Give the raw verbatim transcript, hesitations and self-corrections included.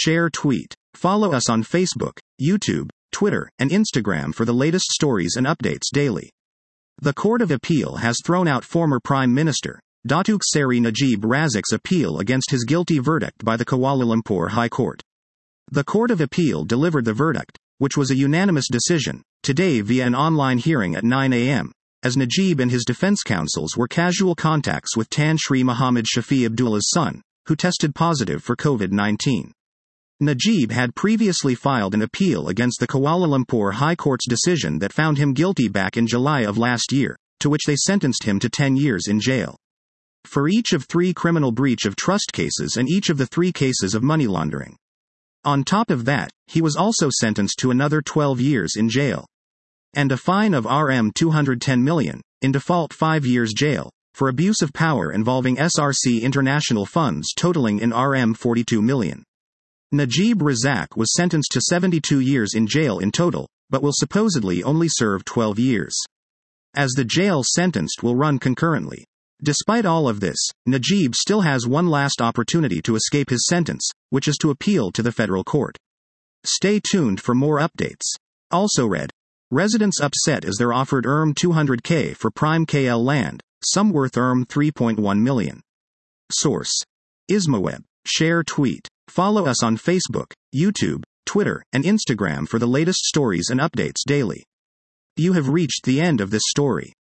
share, tweet. Follow us on Facebook, YouTube, Twitter, and Instagram for the latest stories and updates daily. The Court of Appeal has thrown out former Prime Minister Datuk Seri Najib Razak's appeal against his guilty verdict by the Kuala Lumpur High Court. The Court of Appeal delivered the verdict, which was a unanimous decision, today via an online hearing at nine a m, as Najib and his defense counsels were casual contacts with Tan Sri Muhammad Shafi Abdullah's son, who tested positive for COVID nineteen. Najib had previously filed an appeal against the Kuala Lumpur High Court's decision that found him guilty back in July of last year, to which they sentenced him to ten years in jail. For each of three criminal breach of trust cases and each of the three cases of money laundering. On top of that, he was also sentenced to another twelve years in jail. And a fine of R M two hundred ten million, in default five years jail, for abuse of power involving S R C international funds totaling in R M forty-two million. Najib Razak was sentenced to seventy-two years in jail in total, but will supposedly only serve twelve years. As the jail sentenced will run concurrently. Despite all of this, Najib still has one last opportunity to escape his sentence, which is to appeal to the federal court. Stay tuned for more updates. Also read. Residents upset as they're offered R M two hundred K for prime K L land, some worth R M three point one million. Source. Ismaweb. Share, tweet. Follow us on Facebook, YouTube, Twitter, and Instagram for the latest stories and updates daily. You have reached the end of this story.